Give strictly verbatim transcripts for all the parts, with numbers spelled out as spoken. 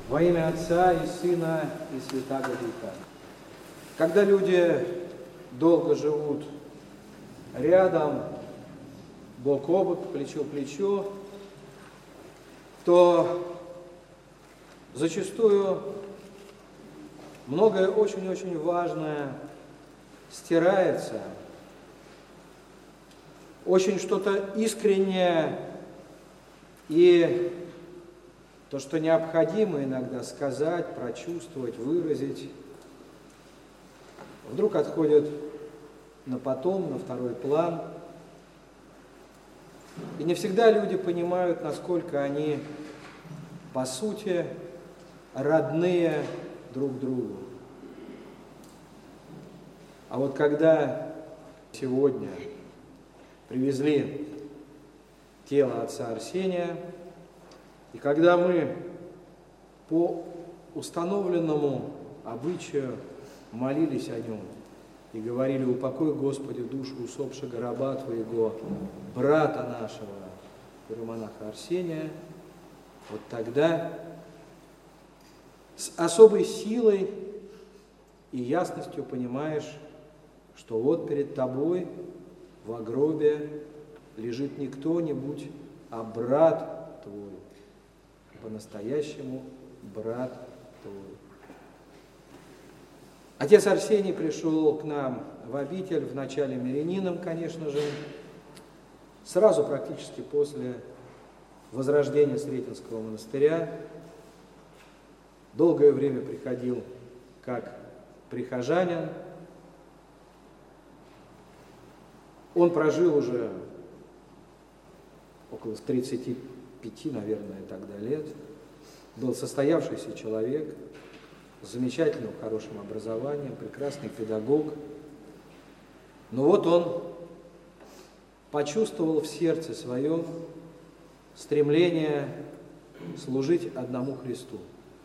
Во имя Отца и Сына и Святаго Духа. Когда люди долго живут рядом, бок о бок, плечо к плечу, то зачастую многое очень-очень важное стирается, очень что-то искреннее и то, что необходимо иногда сказать, прочувствовать, выразить, вдруг отходит на потом, на второй план. И не всегда люди понимают, насколько они, по сути, родные друг другу. А вот когда сегодня привезли тело отца Арсения, и когда мы по установленному обычаю молились о нем и говорили: упокой, Господи, душу усопшего раба Твоего, брата нашего, иеромонаха Арсения, вот тогда с особой силой и ясностью понимаешь, что вот перед тобой в гробе лежит не кто-нибудь, а брат твой, по-настоящему брат твой. Отец Арсений пришел к нам в обитель, вначале мирянином, конечно же, сразу практически после возрождения Сретенского монастыря. Долгое время приходил как прихожанин. Он прожил уже около тридцати пяти, наверное, тогда лет. Был состоявшийся человек, с замечательным, хорошим образованием, прекрасный педагог. Но вот он почувствовал в сердце своем стремление служить одному Христу.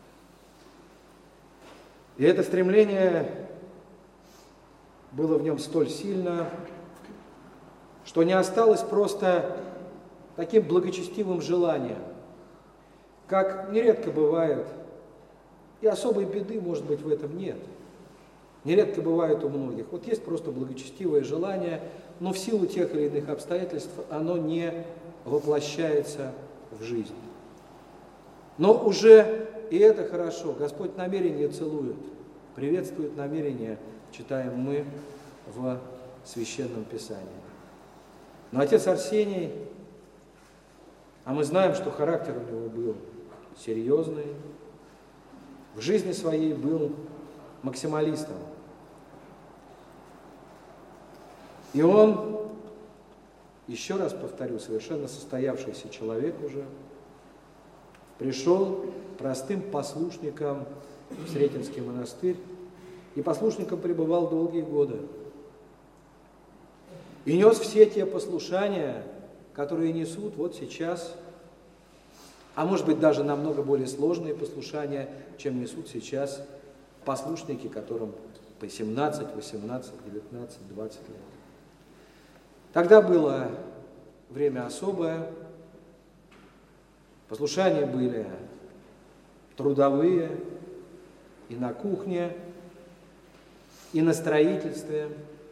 И это стремление было в нем столь сильно, что не осталось просто таким благочестивым желанием, как нередко бывает, и особой беды, может быть, в этом нет. Нередко бывает у многих. Вот есть просто благочестивое желание, но в силу тех или иных обстоятельств оно не воплощается в жизнь. Но уже и это хорошо. Господь намерение целует, приветствует намерение, читаем мы в Священном Писании. Но отец Арсений, а мы знаем, что характер у него был серьезный, в жизни своей был максималистом. И он, еще раз повторю, совершенно состоявшийся человек уже, пришел простым послушником в Сретенский монастырь, и послушником пребывал долгие годы. И нес все те послушания, которые несут вот сейчас, а может быть даже намного более сложные послушания, чем несут сейчас послушники, которым по семнадцать, восемнадцать, девятнадцать, двадцать лет. Тогда было время особое, послушания были трудовые и на кухне, и на строительстве.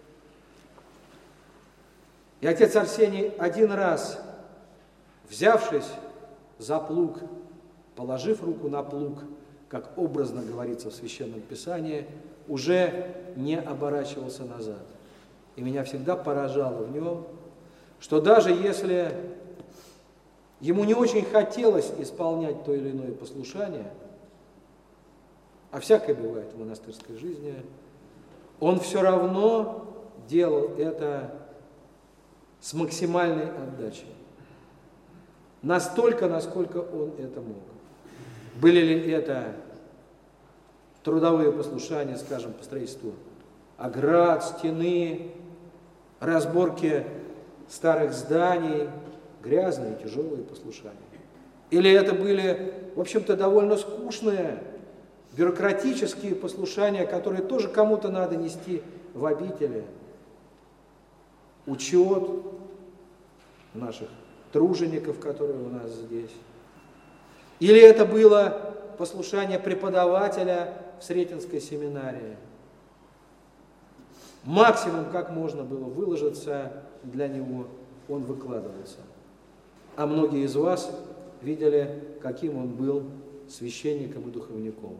И отец Арсений один раз, взявшись за плуг, положив руку на плуг, как образно говорится в Священном Писании, уже не оборачивался назад. И меня всегда поражало в нем, что даже если ему не очень хотелось исполнять то или иное послушание, а всякое бывает в монастырской жизни, он все равно делал это с максимальной отдачей. Настолько, насколько он это мог. Были ли это трудовые послушания, скажем, по строительству оград, стены, разборки старых зданий, грязные, тяжелые послушания. Или это были, в общем-то, довольно скучные, бюрократические послушания, которые тоже кому-то надо нести в обители. Учет наших тружеников, которые у нас здесь. Или это было послушание преподавателя в Сретенской семинарии. Максимум, как можно было выложиться для него, он выкладывался. А многие из вас видели, каким он был священником и духовником.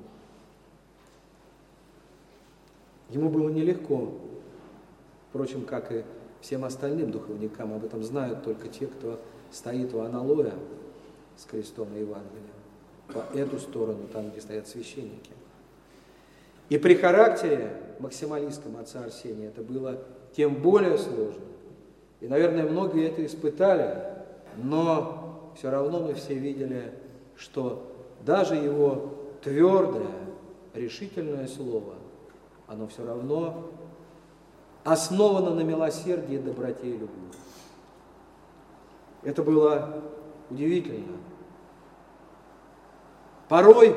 Ему было нелегко, впрочем, как и всем остальным духовникам. Об этом знают только те, кто стоит у аналоя с крестом и Евангелием, по эту сторону, там, где стоят священники. И при характере максималистском отца Арсения это было тем более сложно. И, наверное, многие это испытали, но все равно мы все видели, что даже его твердое, решительное слово, оно все равно основано на милосердии, доброте и любви. Это было удивительно. Порой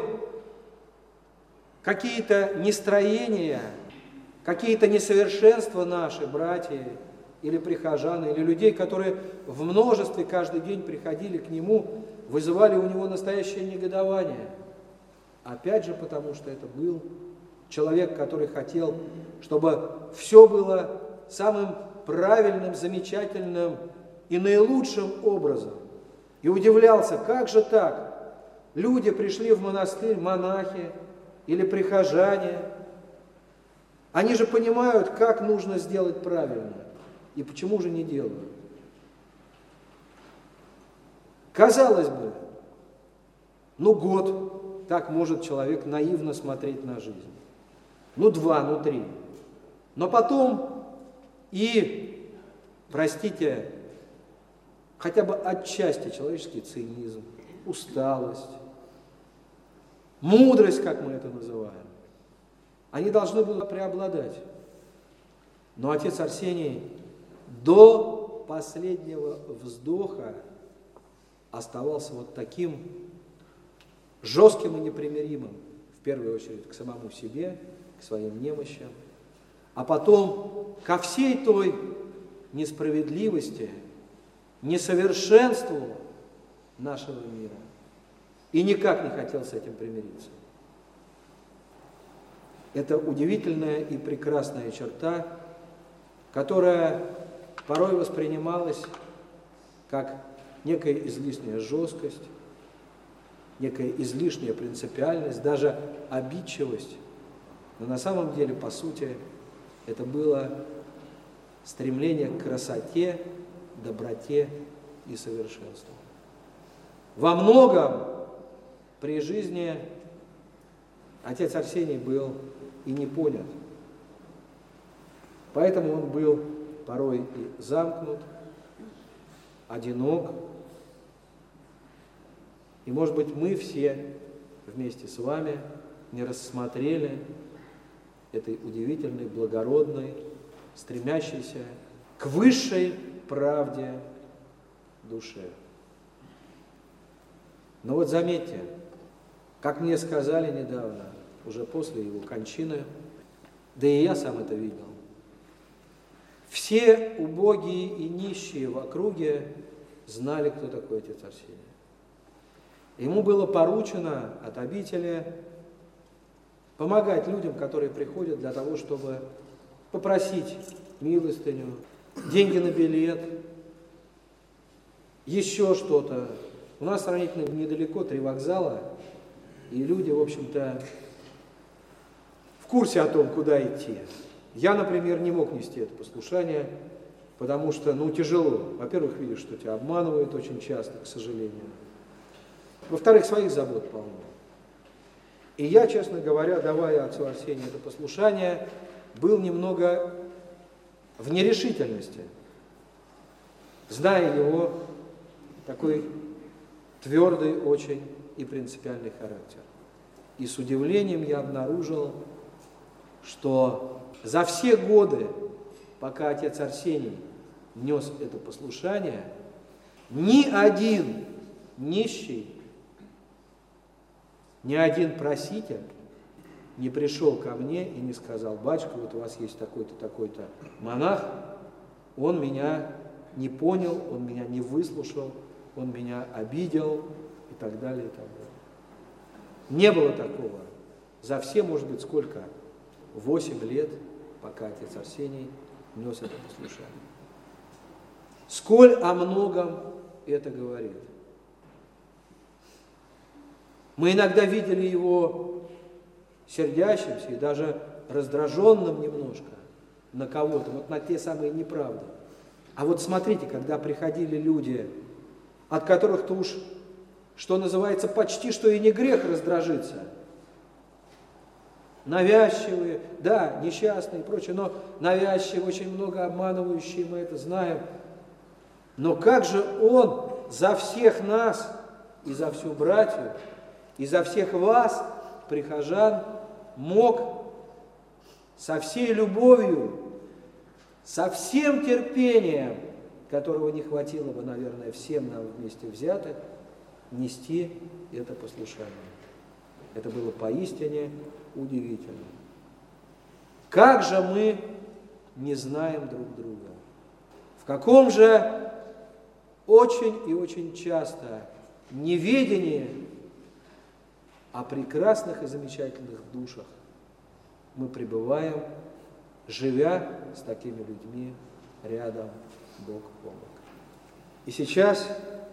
какие-то нестроения, какие-то несовершенства наши, братья или прихожаны, или людей, которые в множестве каждый день приходили к нему, вызывали у него настоящее негодование. Опять же, потому что это был человек, который хотел, чтобы все было самым правильным, замечательным и наилучшим образом. И удивлялся, как же так? Люди пришли в монастырь, монахи или прихожане. Они же понимают, как нужно сделать правильно. И почему же не делают? Казалось бы, ну год так может человек наивно смотреть на жизнь. Ну два, ну три. Но потом и, простите, хотя бы отчасти человеческий цинизм, усталость, мудрость, как мы это называем, они должны будут преобладать. Но отец Арсений до последнего вздоха оставался вот таким жестким и непримиримым, в первую очередь, к самому себе, к своим немощам, а потом ко всей той несправедливости, несовершенству нашего мира. И никак не хотел с этим примириться. Это удивительная и прекрасная черта, которая порой воспринималась как некая излишняя жесткость, некая излишняя принципиальность, даже обидчивость. Но на самом деле, по сути, это было стремление к красоте, доброте и совершенству. Во многом при жизни отец Арсений был и не понят. Поэтому он был порой и замкнут, одинок. И, может быть, мы все вместе с вами не рассмотрели этой удивительной, благородной, стремящейся к высшей правде душе. Но вот заметьте, как мне сказали недавно, уже после его кончины, да и я сам это видел, все убогие и нищие в округе знали, кто такой отец Арсений. Ему было поручено от обители помогать людям, которые приходят для того, чтобы попросить милостыню, деньги на билет, еще что-то. У нас сравнительно недалеко три вокзала, и люди, в общем-то, в курсе о том, куда идти. Я, например, не мог нести это послушание, потому что, ну, тяжело. Во-первых, видишь, что тебя обманывают очень часто, к сожалению. Во-вторых, своих забот полно. И я, честно говоря, давая отцу Арсению это послушание, был немного в нерешительности, зная его такой твердый очень и принципиальный характер. И с удивлением я обнаружил, что за все годы, пока отец Арсений нес это послушание, ни один нищий, ни один проситель не пришел ко мне и не сказал: батюшка, вот у вас есть такой-то, такой-то монах, он меня не понял, он меня не выслушал, он меня обидел и так далее, и так далее. Не было такого за все, может быть, сколько? Восемь лет, пока отец Арсений нес это послушание. Сколь о многом это говорит. Мы иногда видели его сердящимся и даже раздраженным немножко на кого-то, вот на те самые неправды. А вот смотрите, когда приходили люди, от которых-то уж, что называется, почти что и не грех раздражиться, навязчивые, да, несчастные и прочее, но навязчивые, очень много обманывающие, мы это знаем. Но как же он за всех нас и за всю братью, и за всех вас, прихожан, мог со всей любовью, со всем терпением, которого не хватило бы, наверное, всем нам вместе взятых, нести это послушание. Это было поистине удивительно. Как же мы не знаем друг друга? В каком же очень и очень часто неведении о прекрасных и замечательных душах мы пребываем, живя с такими людьми рядом бок о бок. И сейчас,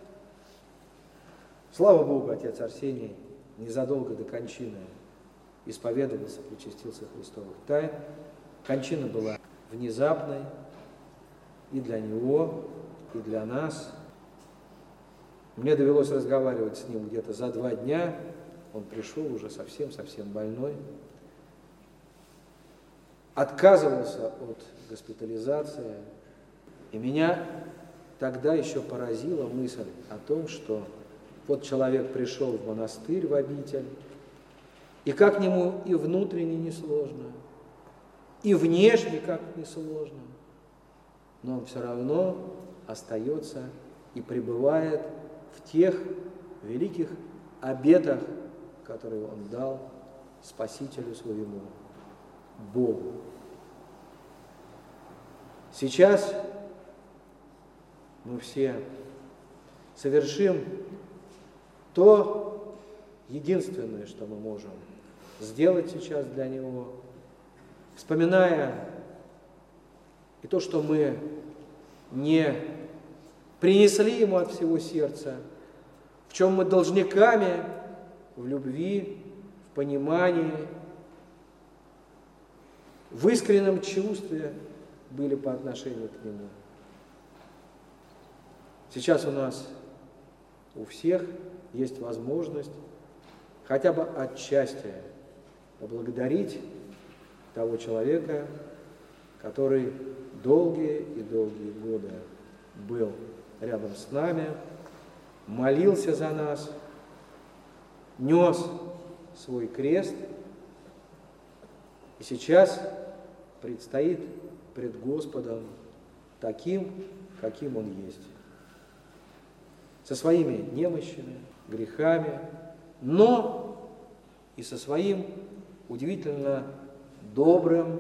слава Богу, отец Арсений незадолго до кончины исповедовался, причастился Христовых тайн. Кончина была внезапной и для него, и для нас. Мне довелось разговаривать с ним где-то за два дня. Он пришел уже совсем-совсем больной. Отказывался от госпитализации. И меня тогда еще поразила мысль о том, что вот человек пришел в монастырь, в обитель, и как нему и внутренне несложно, и внешне как несложно, но он все равно остается и пребывает в тех великих обетах, которые он дал Спасителю своему, Богу. Сейчас мы все совершим то единственное, что мы можем сделать сейчас для него, вспоминая и то, что мы не принесли ему от всего сердца, в чем мы должниками в любви, в понимании, в искреннем чувстве были по отношению к нему. Сейчас у нас у всех есть возможность хотя бы отчасти поблагодарить того человека, который долгие и долгие годы был рядом с нами, молился за нас, нес свой крест, и сейчас предстоит пред Господом таким, каким Он есть. Со своими немощами, грехами, но и со своим удивительно добрым,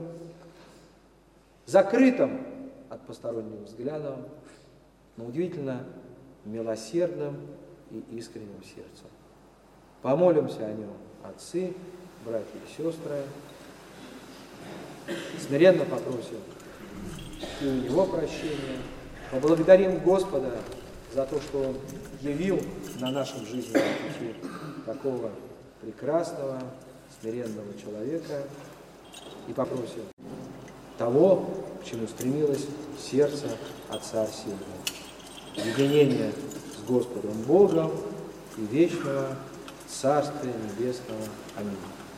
закрытым от постороннего взгляда, но удивительно милосердным и искренним сердцем. Помолимся о нем, отцы, братья и сестры, смиренно попросим и у него прощения, поблагодарим Господа за то, что Он явил на нашем жизненном пути такого прекрасного, смиренного человека, и попросим того, к чему стремилось сердце отца Арсения. Единение с Господом Богом и вечного Царствия Небесного. Аминь.